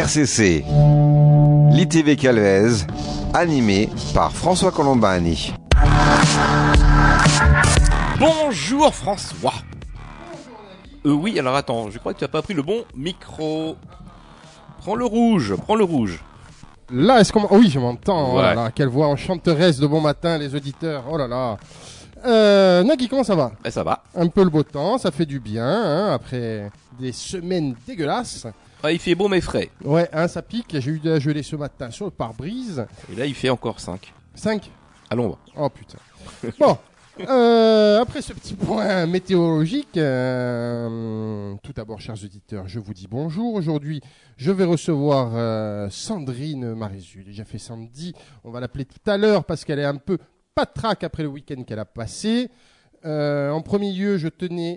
RCC, l'ITV Calvez, animé par François Colombani. Bonjour François. Oui, alors attends, je crois que tu n'as pas pris le bon micro. Prends le rouge. Là, est-ce qu'on... Oui, je m'entends. Ouais. Oh là là, quelle voix enchanteresse de bon matin, les auditeurs. Oh là là. Nagui, comment ça va? Ça va. Un peu le beau temps, ça fait du bien, hein, après des semaines dégueulasses. Il fait beau mais frais. Ouais, hein, ça pique. J'ai eu de la gelée ce matin sur le pare-brise. Et là, il fait encore 5. 5. Allons, on va. Oh putain. Bon. Après ce petit point météorologique, tout d'abord, chers auditeurs, je vous dis bonjour. Aujourd'hui, je vais recevoir Sandrine Marézu. Déjà fait samedi, on va l'appeler tout à l'heure parce qu'elle est un peu patraque après le week-end qu'elle a passé. En premier lieu, je tenais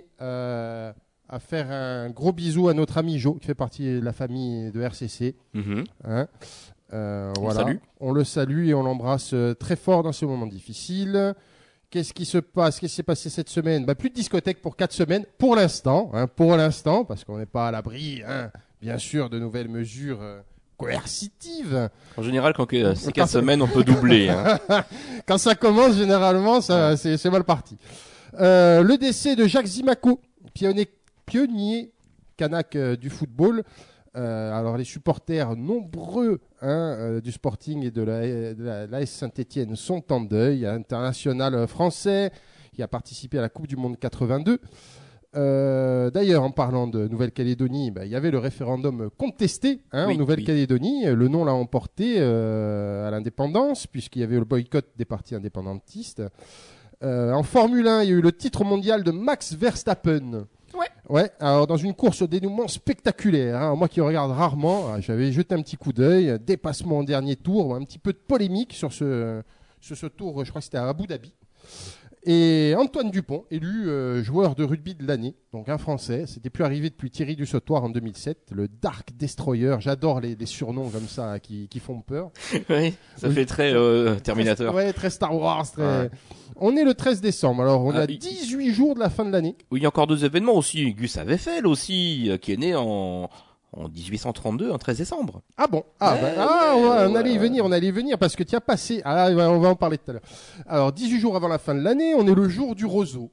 à faire un gros bisou à notre ami Jo, qui fait partie de la famille de RCC. Hein. Voilà. On le salue et on l'embrasse très fort dans ce moment difficile. Qu'est-ce qui se passe? Qu'est-ce qui s'est passé cette semaine? Plus de discothèque pour 4 semaines, pour l'instant, parce qu'on n'est pas à l'abri, bien sûr, de nouvelles mesures coercitives. En général, quand c'est 4 semaines, on peut doubler. Quand ça commence, généralement, c'est mal parti. Le décès de Jacques Zimaco, pionnier kanak du football. Alors les supporters nombreux du Sporting et de l'AS Saint-Étienne sont en deuil. International français qui a participé à la Coupe du Monde 82. D'ailleurs, en parlant de Nouvelle-Calédonie, il y avait le référendum contesté en Nouvelle-Calédonie. Le non l'a emporté à l'indépendance puisqu'il y avait le boycott des partis indépendantistes. En Formule 1, il y a eu le titre mondial de Max Verstappen. Ouais, alors dans une course au dénouement spectaculaire, moi qui regarde rarement, j'avais jeté un petit coup d'œil, dépassement en dernier tour, un petit peu de polémique sur ce tour, je crois que c'était à Abu Dhabi. Et Antoine Dupont, élu joueur de rugby de l'année, donc un Français, c'était plus arrivé depuis Thierry Dussautoir en 2007, le Dark Destroyer, j'adore les surnoms comme ça qui font peur. Oui, ça fait très Terminator. Très Star Wars, très... Ouais. On est le 13 décembre, alors on a 18 jours de la fin de l'année. Oui, il y a encore 2 événements aussi. Gus Eiffel aussi, qui est né en 1832, en 13 décembre. Ah bon? On allait y venir, parce que tu as passé... on va en parler tout à l'heure. Alors, 18 jours avant la fin de l'année, on est le jour du roseau.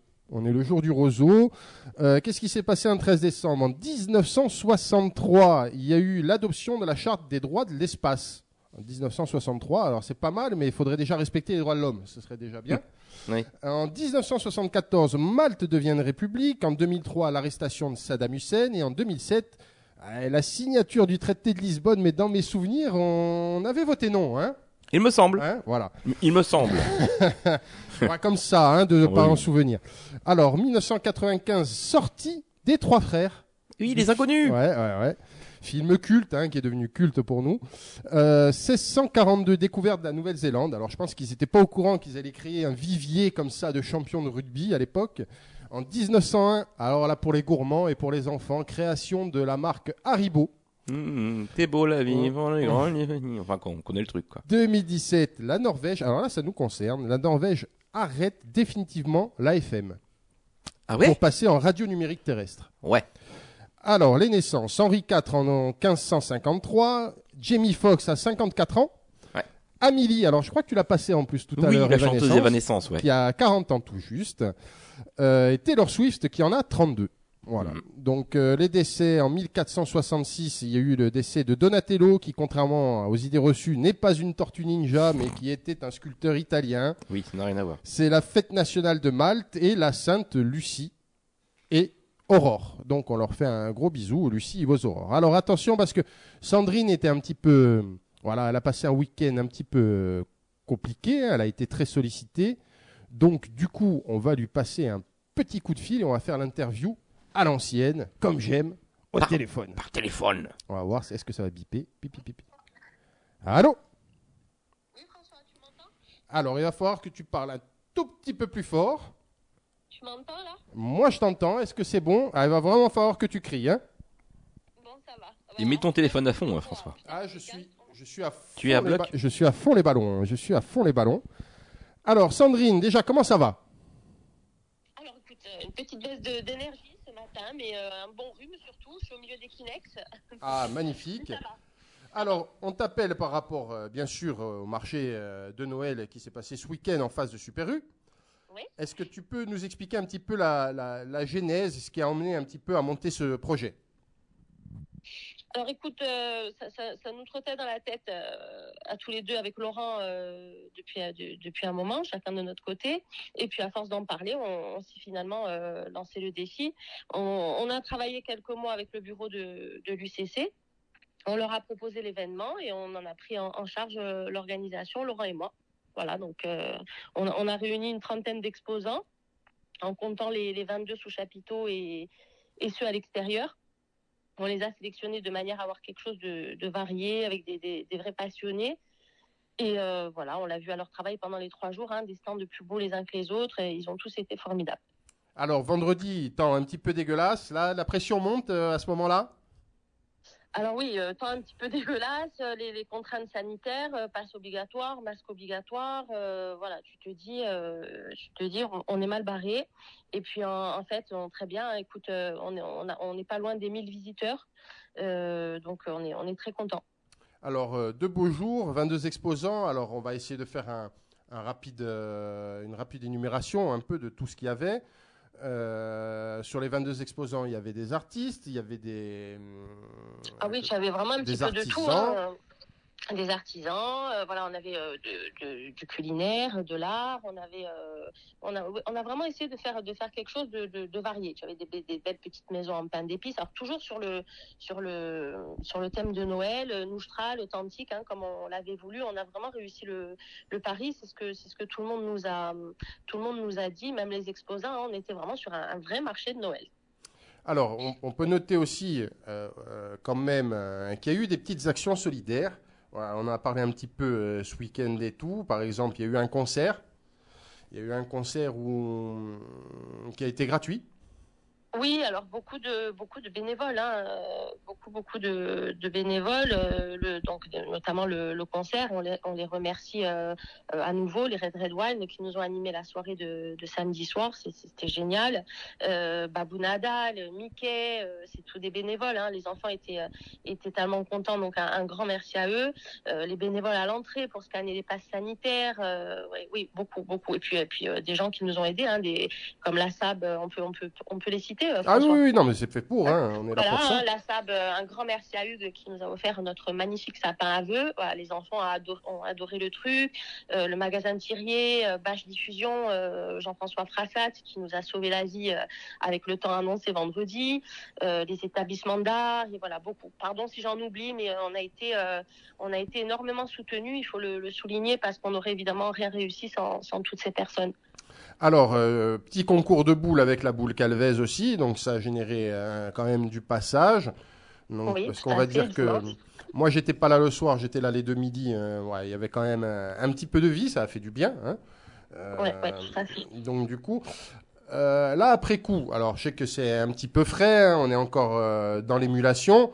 Qu'est-ce qui s'est passé un 13 décembre? En 1963, il y a eu l'adoption de la Charte des droits de l'espace. En 1963, alors c'est pas mal, mais il faudrait déjà respecter les droits de l'homme. Ce serait déjà bien. Oui. En 1974, Malte devient une république. En 2003, l'arrestation de Saddam Hussein. Et en 2007, la signature du traité de Lisbonne. Mais dans mes souvenirs, on avait voté non. Il me semble. Voilà. Il me semble. Comme ça, de ne pas en souvenir. Alors, 1995, sortie des Trois Frères. Oui, Les Inconnus. Ouais. Film culte, qui est devenu culte pour nous. 1642, découverte de la Nouvelle-Zélande. Alors, je pense qu'ils n'étaient pas au courant qu'ils allaient créer un vivier comme ça de champions de rugby à l'époque. En 1901, alors là, pour les gourmands et pour les enfants, création de la marque Haribo. T'es beau la vie, pour les grands, enfin, on connaît le truc, quoi. 2017, la Norvège. Alors là, ça nous concerne. La Norvège arrête définitivement l'AFM. Ah ouais? Pour passer en radio numérique terrestre. Ouais. Alors, les naissances. Henri IV en 1553. Jamie Foxx à 54 ans. Ouais. Amélie, alors je crois que tu l'as passé en plus tout à l'heure. Oui, la chanteuse Evanescence, ouais. Qui a 40 ans tout juste. Et Taylor Swift qui en a 32. Voilà. Donc, les décès en 1466, il y a eu le décès de Donatello qui, contrairement aux idées reçues, n'est pas une tortue ninja, mais qui était un sculpteur italien. Oui, ça n'a rien à voir. C'est la fête nationale de Malte et la sainte Lucie et Aurore. Donc on leur fait un gros bisou, Lucie et vos Aurores. Alors attention parce que Sandrine était un petit peu... Voilà, elle a passé un week-end un petit peu compliqué, elle a été très sollicitée. Donc du coup, on va lui passer un petit coup de fil et on va faire l'interview à l'ancienne, comme j'aime, au téléphone. Par téléphone. On va voir, est-ce que ça va biper. Pipi. Allô? Oui, François, tu m'entends? Alors, il va falloir que tu parles un tout petit peu plus fort. Tu m'entends là? Moi, je t'entends. Est-ce que c'est bon? Il va vraiment falloir que tu cries, Bon, ça va. Et mets ton téléphone à fond, François. Je suis à fond. Tu es à bloc? Je suis à fond les ballons. Alors, Sandrine, déjà, comment ça va? Alors, écoute, une petite baisse d'énergie ce matin, mais un bon rhume surtout. Je suis au milieu des Kleenex. Ah, magnifique. Ça va. Alors, on t'appelle par rapport, bien sûr, au marché de Noël qui s'est passé ce week-end en face de Super U. Oui. Est-ce que tu peux nous expliquer un petit peu la genèse, ce qui a emmené un petit peu à monter ce projet? Alors écoute, ça nous trottait dans la tête à tous les deux avec Laurent depuis un moment, chacun de notre côté. Et puis à force d'en parler, on s'est finalement lancé le défi. On a travaillé quelques mois avec le bureau de l'UCC. On leur a proposé l'événement et on en a pris en charge l'organisation, Laurent et moi. Voilà, donc on a réuni une trentaine d'exposants en comptant les 22 sous chapiteaux et ceux à l'extérieur. On les a sélectionnés de manière à avoir quelque chose de varié, avec des vrais passionnés. Et voilà, on l'a vu à leur travail pendant les 3 jours, des stands de plus beaux les uns que les autres, et ils ont tous été formidables. Alors, vendredi, temps un petit peu dégueulasse. Là, la pression monte à ce moment-là? Alors oui, temps un petit peu dégueulasse, les contraintes sanitaires, passe obligatoire, masque obligatoire, voilà, tu te dis, on est mal barré. Et puis en fait, très bien, écoute, on n'est pas loin des 1000 visiteurs, donc on est très content. Alors, 2 beaux jours, 22 exposants. Alors, on va essayer de faire une rapide énumération un peu de tout ce qu'il y avait. Sur les 22 exposants, il y avait des artistes, il y avait Ah oui, tu avais vraiment un petit peu de tout, des artisans, voilà, on avait du culinaire, de l'art, on a vraiment essayé de faire quelque chose de varié. Tu avais des belles petites maisons en pain d'épices, alors toujours sur le thème de Noël, noustral, authentique, comme on l'avait voulu. On a vraiment réussi le pari. C'est ce que tout le monde nous a dit, même les exposants. On était vraiment sur un vrai marché de Noël. Alors, on peut noter aussi quand même qu'il y a eu des petites actions solidaires. Voilà, on en a parlé un petit peu ce week-end et tout. Par exemple, il y a eu un concert. Il y a eu un concert qui a été gratuit. Oui, alors beaucoup de bénévoles, beaucoup de bénévoles, donc notamment le concert. On les remercie à nouveau, les Red Wine qui nous ont animé la soirée de samedi soir. C'était génial. Babou Nadal, Mickey, c'est tous des bénévoles. Les enfants étaient tellement contents, donc un grand merci à eux. Les bénévoles à l'entrée pour scanner les passes sanitaires, oui, beaucoup. Et puis des gens qui nous ont aidés, comme la SAB, on peut les citer. Ah oui, non, mais c'est fait pour, on est là pour ça. La SAB, un grand merci à Hugues qui nous a offert notre magnifique sapin à vœux. Voilà, les enfants ont adoré le truc. Le magasin Thirier, Bâche Diffusion, Jean-François Frassat qui nous a sauvé la vie avec le temps annoncé vendredi. Les établissements d'art, et voilà, beaucoup. Pardon si j'en oublie, mais on a été énormément soutenus. Il faut le souligner parce qu'on n'aurait évidemment rien réussi sans toutes ces personnes. Alors, petit concours de boules avec la boule Calvez aussi, donc ça a généré quand même du passage. Donc, oui, parce qu'on va dire que moi, j'étais pas là le soir, j'étais là les 2 midis. Il y avait quand même un petit peu de vie, ça a fait du bien. Oui, tout à fait. Donc, du coup, là, après coup, alors je sais que c'est un petit peu frais, on est encore dans l'émulation.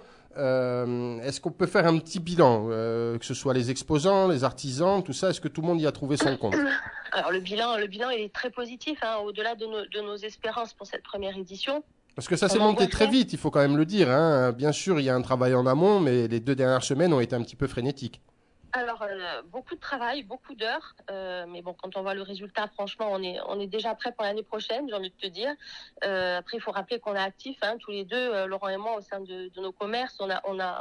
Est-ce qu'on peut faire un petit bilan, que ce soit les exposants, les artisans, tout ça, est-ce que tout le monde y a trouvé son compte? Alors le bilan il est très positif, au-delà de nos espérances pour cette première édition. Parce que ça s'est monté très vite, il faut quand même le dire. Bien sûr, il y a un travail en amont, mais les 2 dernières semaines ont été un petit peu frénétiques. Alors, beaucoup de travail, beaucoup d'heures, mais bon, quand on voit le résultat, franchement, on est déjà prêt pour l'année prochaine, j'ai envie de te dire. Après, il faut rappeler qu'on est actifs, tous les deux, Laurent et moi, au sein de nos commerces. On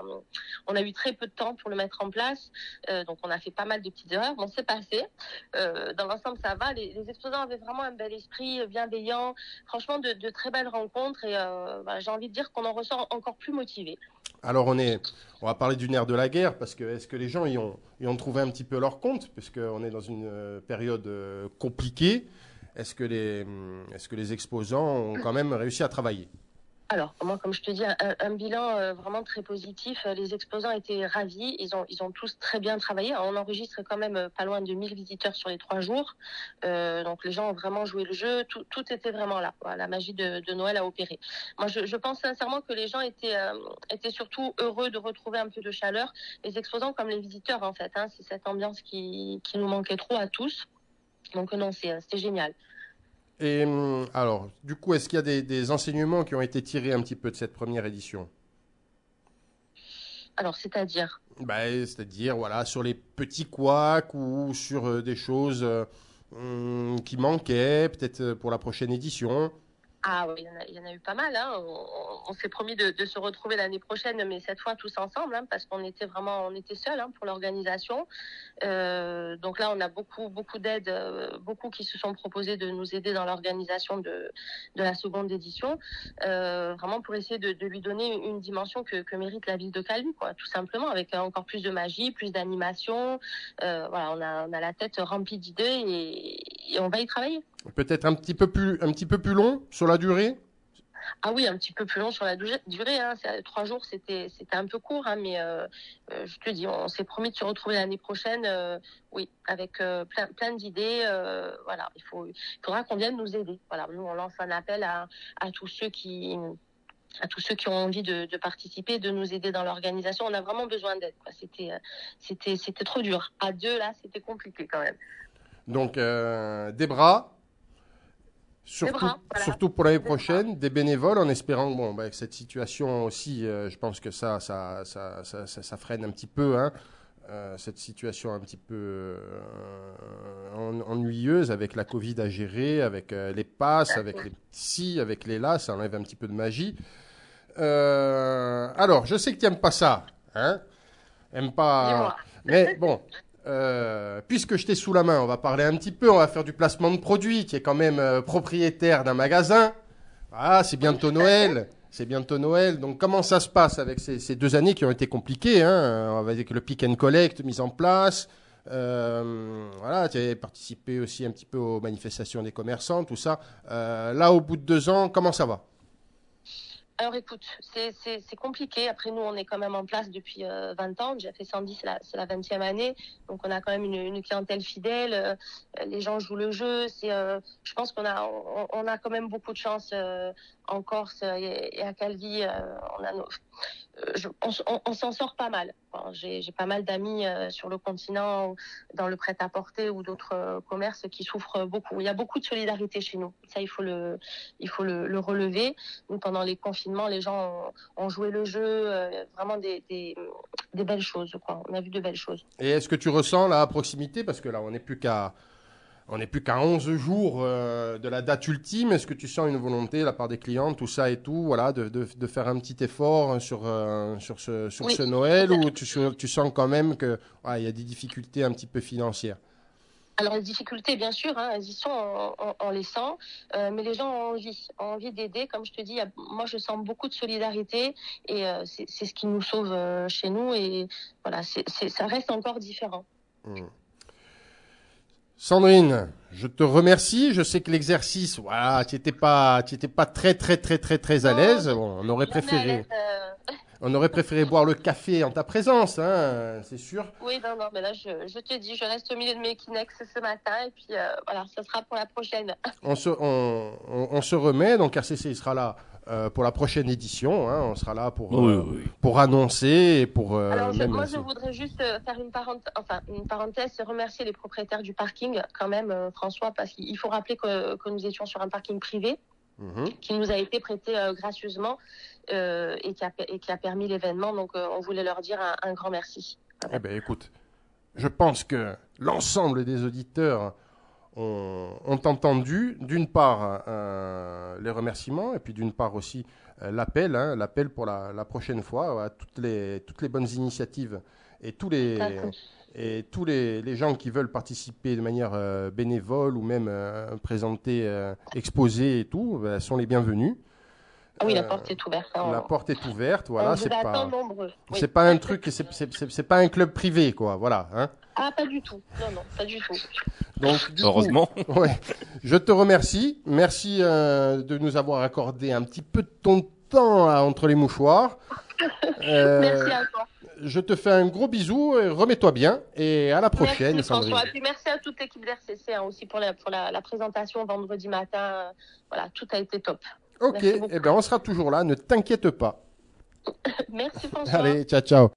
a eu très peu de temps pour le mettre en place, donc on a fait pas mal de petites erreurs. Bon, c'est passé. Dans l'ensemble, ça va. Les exposants avaient vraiment un bel esprit, bienveillant. Franchement, de très belles rencontres, et j'ai envie de dire qu'on en ressort encore plus motivés. Alors on va parler du nerf de la guerre, parce que est-ce que les gens y ont trouvé un petit peu leur compte, puisqu'on est dans une période compliquée. Est-ce que les exposants ont quand même réussi à travailler? Alors, moi, comme je te dis, un bilan vraiment très positif. Les exposants étaient ravis. Ils ont tous très bien travaillé. On enregistre quand même pas loin de 1000 visiteurs sur les 3 jours. Donc, les gens ont vraiment joué le jeu. Tout était vraiment là. Voilà, la magie de Noël a opéré. Moi, je pense sincèrement que les gens étaient surtout heureux de retrouver un peu de chaleur. Les exposants comme les visiteurs, en fait. C'est cette ambiance qui nous manquait trop à tous. Donc, non, c'était génial. Et alors, du coup, est-ce qu'il y a des enseignements qui ont été tirés un petit peu de cette première édition? Alors, c'est-à-dire? C'est-à-dire, voilà, sur les petits couacs ou sur des choses qui manquaient, peut-être pour la prochaine édition. Ah oui, il y en a eu pas mal. Hein. On s'est promis de se retrouver l'année prochaine, mais cette fois tous ensemble, hein, parce qu'on était seuls pour l'organisation. Donc là, on a beaucoup d'aides, beaucoup qui se sont proposés de nous aider dans l'organisation de la seconde édition, vraiment pour essayer de lui donner une dimension que mérite la ville de Calvi, quoi, tout simplement, avec encore plus de magie, plus d'animation. Voilà, on a la tête remplie d'idées et on va y travailler. Peut-être un petit peu plus long sur la durée. Ah oui, un petit peu plus long sur la durée. Hein. 3 jours, c'était un peu court, hein, mais je te dis, on s'est promis de se retrouver l'année prochaine, oui, avec plein d'idées. Voilà, il faudra qu'on vienne nous aider. Voilà, nous on lance un appel à tous ceux qui ont envie de participer, de nous aider dans l'organisation. On a vraiment besoin d'aide, quoi. C'était trop dur. À 2, là, c'était compliqué quand même. Donc des bras. Surtout pour l'année prochaine, des bénévoles, en espérant que cette situation aussi, je pense que ça freine un petit peu, hein, cette situation un petit peu ennuyeuse avec la Covid à gérer, avec les passes, avec les psys, avec les là, ça enlève un petit peu de magie. Alors, je sais que tu n'aimes pas ça, hein, Dis-moi. mais bon. Puisque je t'ai sous la main, on va parler un petit peu, on va faire du placement de produits. Tu es quand même propriétaire d'un magasin. Ah, c'est bientôt Noël. C'est bientôt Noël. Donc, comment ça se passe avec ces 2 années qui ont été compliquées, hein, avec le pick and collect mis en place. Voilà, tu as participé aussi un petit peu aux manifestations des commerçants, tout ça. Là, au bout de 2 ans, comment ça va? Alors écoute, c'est compliqué. Après, nous, on est quand même en place depuis 20 ans. J'ai fait 110, c'est la 20e année. Donc, on a quand même une clientèle fidèle. Les gens jouent le jeu. Je pense qu'on a quand même beaucoup de chance en Corse et à Calvi. On s'en sort pas mal. Bon, j'ai pas mal d'amis sur le continent, dans le prêt-à-porter ou d'autres commerces qui souffrent beaucoup. Il y a beaucoup de solidarité chez nous. Ça, il faut le relever. Nous, pendant les confinements, les gens ont joué le jeu. Vraiment des belles choses, quoi. On a vu de belles choses. Et est-ce que tu ressens là à proximité, parce que là, on n'est plus qu'à 11 jours de la date ultime. Est-ce que tu sens une volonté de la part des clients, tout ça et tout, voilà, de faire un petit effort sur ce Noël, ou tu sens quand même que il y a des difficultés un petit peu financières? Alors, les difficultés, bien sûr, hein, elles y sont, on les sent, mais les gens ont envie d'aider. Comme je te dis, moi, je sens beaucoup de solidarité et c'est ce qui nous sauve chez nous. Et voilà, ça reste encore différent. Sandrine, je te remercie. Je sais que l'exercice, voilà, tu n'étais pas très à l'aise. Bon, on aurait préféré boire le café en ta présence, hein, c'est sûr. Oui, non, mais là, je te dis, je reste au milieu de mes Kleenex ce matin et puis voilà, ça sera pour la prochaine. On se remet, donc RCC sera là pour la prochaine édition, hein, on sera là pour annoncer et pour. Alors, moi, je voudrais juste faire une parenthèse, remercier les propriétaires du parking, quand même, François, parce qu'il faut rappeler que nous étions sur un parking privé. Qui nous a été prêté gracieusement et qui a permis l'événement. Donc, on voulait leur dire un grand merci. Eh bien, écoute, je pense que l'ensemble des auditeurs ont entendu, d'une part, les remerciements et puis d'une part aussi l'appel pour la prochaine fois à toutes les bonnes initiatives et tous les gens qui veulent participer de manière bénévole ou même présenter, exposer et tout, sont les bienvenus. Ah oui, la porte est ouverte. Hein, la porte est ouverte, voilà. C'est nombreux. C'est pas un truc, c'est pas un club privé, quoi. Voilà. Hein. Ah, pas du tout. Non, pas du tout. Donc, heureusement. Ouais. Je te remercie. Merci de nous avoir accordé un petit peu de ton temps entre les mouchoirs. Merci à toi. Je te fais un gros bisou, remets-toi bien et à la prochaine. Merci François, et puis merci à toute l'équipe d'RCC aussi pour la présentation vendredi matin. Voilà, tout a été top. Ok, on sera toujours là, ne t'inquiète pas. Merci François. Allez, ciao.